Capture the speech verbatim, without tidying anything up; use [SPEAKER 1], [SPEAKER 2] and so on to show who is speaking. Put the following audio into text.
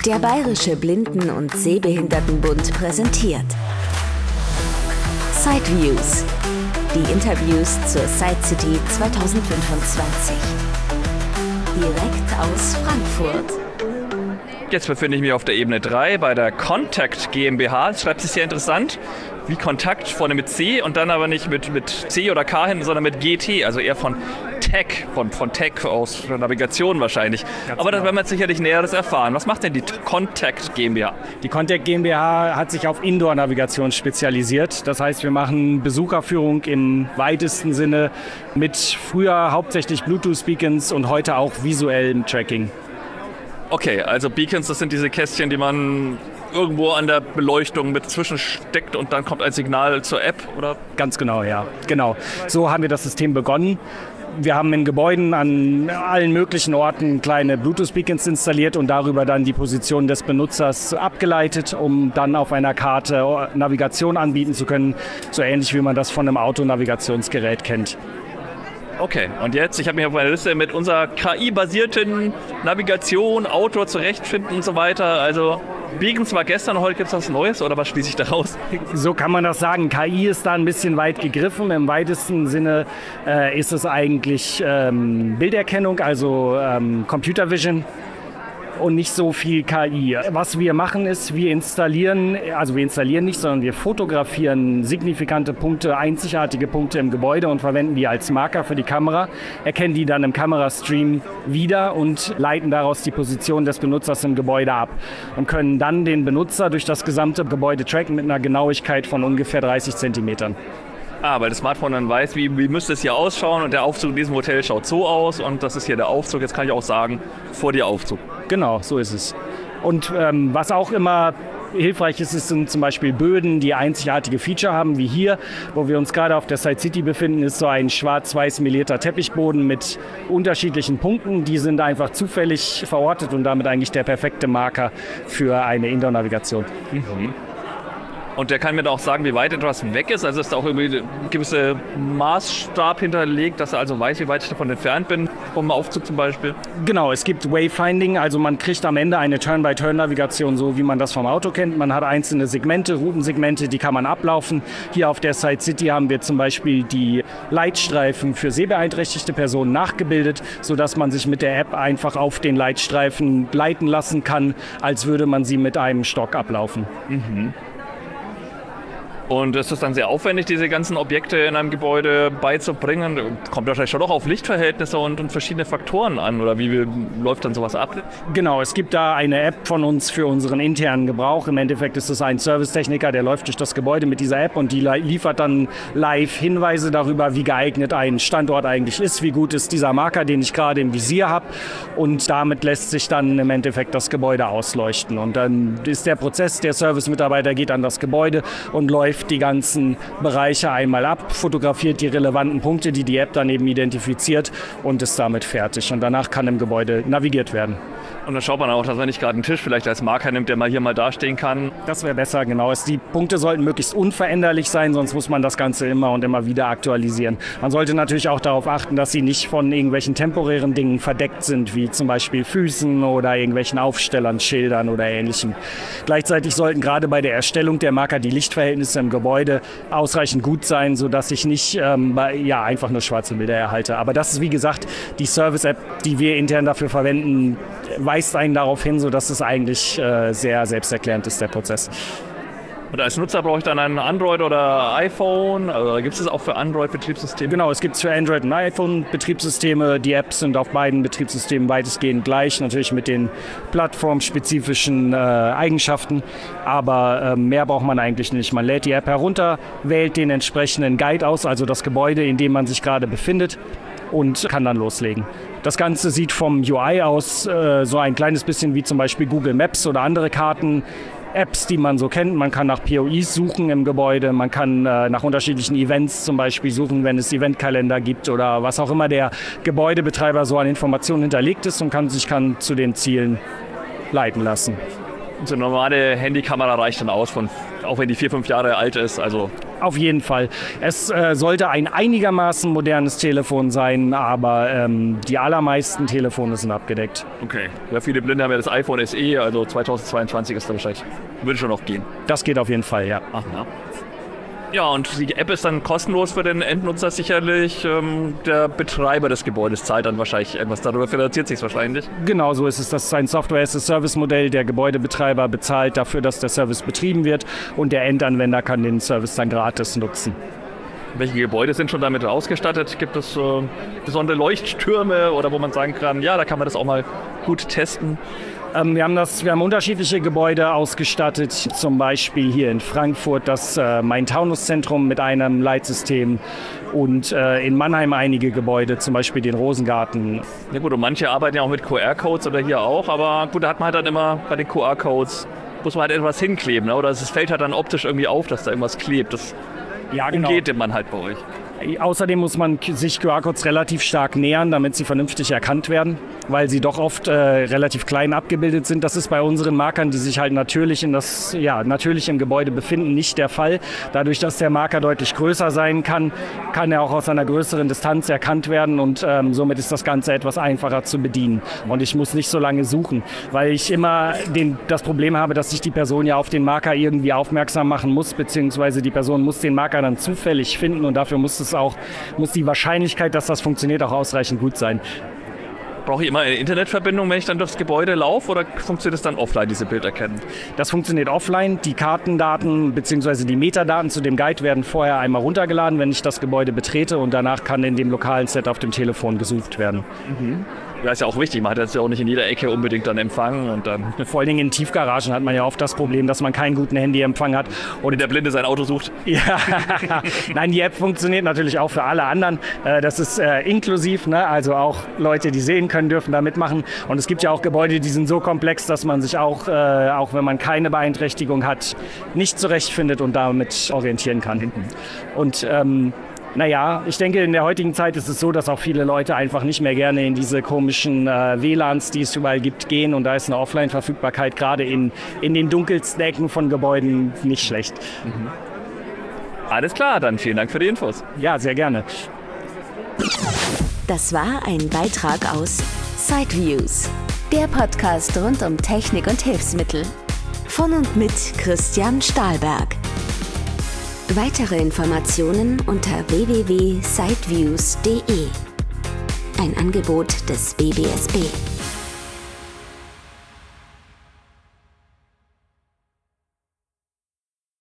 [SPEAKER 1] Der Bayerische Blinden- und Sehbehindertenbund präsentiert Sideviews, die Interviews zur Side City zwanzig fünfundzwanzig. Direkt aus Frankfurt.
[SPEAKER 2] Jetzt befinde ich mich auf der Ebene drei bei der Contact GmbH. Das schreibt sich sehr interessant, wie Kontakt, vorne mit C und dann aber nicht mit, mit C oder K hinten, sondern mit G T, also eher von Tech, von, von Tech aus der Navigation wahrscheinlich. Ganz aber genau. Da werden wir jetzt sicherlich Näheres erfahren. Was macht denn die Contact GmbH?
[SPEAKER 3] Die Contact GmbH hat sich auf Indoor-Navigation spezialisiert. Das heißt, wir machen Besucherführung im weitesten Sinne mit früher hauptsächlich Bluetooth-Beacons und heute auch visuellem Tracking.
[SPEAKER 2] Okay, also Beacons, das sind diese Kästchen, die man irgendwo an der Beleuchtung mit zwischensteckt und dann kommt ein Signal zur App, oder?
[SPEAKER 3] Ganz genau, ja. Genau. So haben wir das System begonnen. Wir haben in Gebäuden an allen möglichen Orten kleine Bluetooth-Beacons installiert und darüber dann die Position des Benutzers abgeleitet, um dann auf einer Karte Navigation anbieten zu können, so ähnlich wie man das von einem Autonavigationsgerät kennt.
[SPEAKER 2] Okay, und jetzt, ich habe mich auf einer Liste mit unserer K I-basierten Navigation, Auto zurechtfinden und so weiter. Also Beacons war gestern, heute gibt es was Neues oder was schließe ich daraus?
[SPEAKER 3] So kann man das sagen. K I ist da ein bisschen weit gegriffen. Im weitesten Sinne äh, ist es eigentlich ähm, Bilderkennung, also ähm, Computer Vision. Und nicht so viel K I. Was wir machen ist, wir installieren, also wir installieren nicht, sondern wir fotografieren signifikante Punkte, einzigartige Punkte im Gebäude und verwenden die als Marker für die Kamera, erkennen die dann im Kamerastream wieder und leiten daraus die Position des Benutzers im Gebäude ab und können dann den Benutzer durch das gesamte Gebäude tracken mit einer Genauigkeit von ungefähr dreißig Zentimetern.
[SPEAKER 2] Ah, weil das Smartphone dann weiß, wie, wie müsste es hier ausschauen und der Aufzug in diesem Hotel schaut so aus und das ist hier der Aufzug. Jetzt kann ich auch sagen, vor dir Aufzug.
[SPEAKER 3] Genau, so ist es. Und ähm, was auch immer hilfreich ist, sind zum Beispiel Böden, die einzigartige Feature haben, wie hier, wo wir uns gerade auf der Side City befinden, ist so ein schwarz-weiß melierter Teppichboden mit unterschiedlichen Punkten. Die sind einfach zufällig verortet und damit eigentlich der perfekte Marker für eine Indoor-Navigation.
[SPEAKER 2] Mhm. Und der kann mir da auch sagen, wie weit etwas weg ist. Also ist da auch irgendwie ein gewisser Maßstab hinterlegt, dass er also weiß, wie weit ich davon entfernt bin, vom Aufzug zum Beispiel.
[SPEAKER 3] Genau, es gibt Wayfinding, also man kriegt am Ende eine Turn-by-Turn-Navigation, so wie man das vom Auto kennt. Man hat einzelne Segmente, Routensegmente, die kann man ablaufen. Hier auf der Side City haben wir zum Beispiel die Leitstreifen für sehbeeinträchtigte Personen nachgebildet, sodass man sich mit der App einfach auf den Leitstreifen leiten lassen kann, als würde man sie mit einem Stock ablaufen.
[SPEAKER 2] Mhm. Und ist es dann sehr aufwendig, diese ganzen Objekte in einem Gebäude beizubringen? Kommt wahrscheinlich schon auch auf Lichtverhältnisse und, und verschiedene Faktoren an. Oder wie, wie läuft dann sowas ab?
[SPEAKER 3] Genau, es gibt da eine App von uns für unseren internen Gebrauch. Im Endeffekt ist es ein Servicetechniker, der läuft durch das Gebäude mit dieser App und die liefert dann live Hinweise darüber, wie geeignet ein Standort eigentlich ist, wie gut ist dieser Marker, den ich gerade im Visier habe. Und damit lässt sich dann im Endeffekt das Gebäude ausleuchten. Und dann ist der Prozess, der Servicemitarbeiter geht an das Gebäude und läuft die ganzen Bereiche einmal ab, fotografiert die relevanten Punkte, die die App dann eben identifiziert und ist damit fertig. Und danach kann im Gebäude navigiert werden.
[SPEAKER 2] Und dann schaut man auch, dass man nicht gerade einen Tisch vielleicht als Marker nimmt, der mal hier mal dastehen kann.
[SPEAKER 3] Das wäre besser, genau. Die Punkte sollten möglichst unveränderlich sein, sonst muss man das Ganze immer und immer wieder aktualisieren. Man sollte natürlich auch darauf achten, dass sie nicht von irgendwelchen temporären Dingen verdeckt sind, wie zum Beispiel Füßen oder irgendwelchen Aufstellern, Schildern oder Ähnlichem. Gleichzeitig sollten gerade bei der Erstellung der Marker die Lichtverhältnisse im Gebäude ausreichend gut sein, sodass ich nicht ähm, ja, einfach nur schwarze Bilder erhalte. Aber das ist, wie gesagt, die Service-App, die wir intern dafür verwenden, weist einen darauf hin, sodass es eigentlich äh, sehr selbsterklärend ist, der Prozess.
[SPEAKER 2] Und als Nutzer brauche ich dann ein Android oder iPhone? Also gibt es das auch für Android-Betriebssysteme?
[SPEAKER 3] Genau, es gibt es für Android und iPhone-Betriebssysteme. Die Apps sind auf beiden Betriebssystemen weitestgehend gleich, natürlich mit den plattformspezifischen äh, Eigenschaften. Aber äh, mehr braucht man eigentlich nicht. Man lädt die App herunter, wählt den entsprechenden Guide aus, also das Gebäude, in dem man sich gerade befindet, und kann dann loslegen. Das Ganze sieht vom U I aus äh, so ein kleines bisschen wie zum Beispiel Google Maps oder andere Karten. Apps, die man so kennt. Man kann nach P O Is suchen im Gebäude, man kann äh, nach unterschiedlichen Events zum Beispiel suchen, wenn es Eventkalender gibt oder was auch immer der Gebäudebetreiber so an Informationen hinterlegt ist und kann sich kann zu den Zielen leiten lassen.
[SPEAKER 2] So eine normale Handykamera reicht dann aus, von, auch wenn die vier, fünf Jahre alt ist. Also
[SPEAKER 3] Auf jeden Fall. Es äh, sollte ein einigermaßen modernes Telefon sein, aber ähm, die allermeisten Telefone sind abgedeckt.
[SPEAKER 2] Okay. Ja, viele Blinde haben ja das iPhone S E, also zweitausendzweiundzwanzig ist da wahrscheinlich, würde schon noch gehen.
[SPEAKER 3] Das geht auf jeden Fall, ja.
[SPEAKER 2] Ach ja. Ja, und die App ist dann kostenlos für den Endnutzer sicherlich. Ähm, der Betreiber des Gebäudes zahlt dann wahrscheinlich etwas, darüber finanziert sich es wahrscheinlich.
[SPEAKER 3] Genau so ist es. Das ist ein Software-as-a-Service-Modell. Der Gebäudebetreiber bezahlt dafür, dass der Service betrieben wird und der Endanwender kann den Service dann gratis nutzen.
[SPEAKER 2] Welche Gebäude sind schon damit ausgestattet? Gibt es äh, besondere Leuchttürme oder wo man sagen kann, ja, da kann man das auch mal gut testen?
[SPEAKER 3] Ähm, wir haben das, wir haben unterschiedliche Gebäude ausgestattet, zum Beispiel hier in Frankfurt das äh, Main-Taunus-Zentrum mit einem Leitsystem und äh, in Mannheim einige Gebäude, zum Beispiel den Rosengarten.
[SPEAKER 2] Ja gut, und manche arbeiten ja auch mit Q R-Codes oder hier auch, aber gut, da hat man halt dann immer bei den Q R-Codes, muss man halt etwas hinkleben, ne? Oder es fällt halt dann optisch irgendwie auf, dass da irgendwas klebt. Das
[SPEAKER 3] ja, genau.
[SPEAKER 2] umgeht man halt bei euch.
[SPEAKER 3] Außerdem muss man sich Q R-Codes relativ stark nähern, damit sie vernünftig erkannt werden, weil sie doch oft äh, relativ klein abgebildet sind. Das ist bei unseren Markern, die sich halt natürlich, in das, ja, natürlich im Gebäude befinden, nicht der Fall. Dadurch, dass der Marker deutlich größer sein kann, kann er auch aus einer größeren Distanz erkannt werden und ähm, somit ist das Ganze etwas einfacher zu bedienen. Und ich muss nicht so lange suchen, weil ich immer den, das Problem habe, dass sich die Person ja auf den Marker irgendwie aufmerksam machen muss, beziehungsweise die Person muss den Marker dann zufällig finden und dafür muss es auch, muss die Wahrscheinlichkeit, dass das funktioniert, auch ausreichend gut sein.
[SPEAKER 2] Brauche ich immer eine Internetverbindung, wenn ich dann durchs Gebäude laufe, oder funktioniert das dann offline, diese Bilderkennung?
[SPEAKER 3] Das funktioniert offline. Die Kartendaten bzw. die Metadaten zu dem Guide werden vorher einmal runtergeladen, wenn ich das Gebäude betrete und danach kann in dem lokalen Set auf dem Telefon gesucht werden.
[SPEAKER 2] Mhm. Das ist ja auch wichtig, man hat das ja auch nicht in jeder Ecke unbedingt dann Empfang. Und dann
[SPEAKER 3] vor allen Dingen in Tiefgaragen hat man ja oft das Problem, dass man keinen guten Handyempfang hat.
[SPEAKER 2] Und der Blinde sein Auto sucht.
[SPEAKER 3] Ja, nein, die App funktioniert natürlich auch für alle anderen. Das ist äh, inklusiv, ne? Also auch Leute, die sehen können, dürfen da mitmachen. Und es gibt ja auch Gebäude, die sind so komplex, dass man sich auch, äh, auch wenn man keine Beeinträchtigung hat, nicht zurechtfindet und damit orientieren kann. Und ähm, Naja, ich denke, in der heutigen Zeit ist es so, dass auch viele Leute einfach nicht mehr gerne in diese komischen äh, W L A Ns, die es überall gibt, gehen. Und da ist eine Offline-Verfügbarkeit gerade in, in den dunkelsten Ecken von Gebäuden nicht schlecht.
[SPEAKER 2] Mhm. Alles klar, dann vielen Dank für die Infos.
[SPEAKER 3] Ja, sehr gerne.
[SPEAKER 1] Das war ein Beitrag aus Sideviews, der Podcast rund um Technik und Hilfsmittel. Von und mit Christian Stahlberg. Weitere Informationen unter w w w punkt sideviews punkt d e. Ein Angebot des B B S B.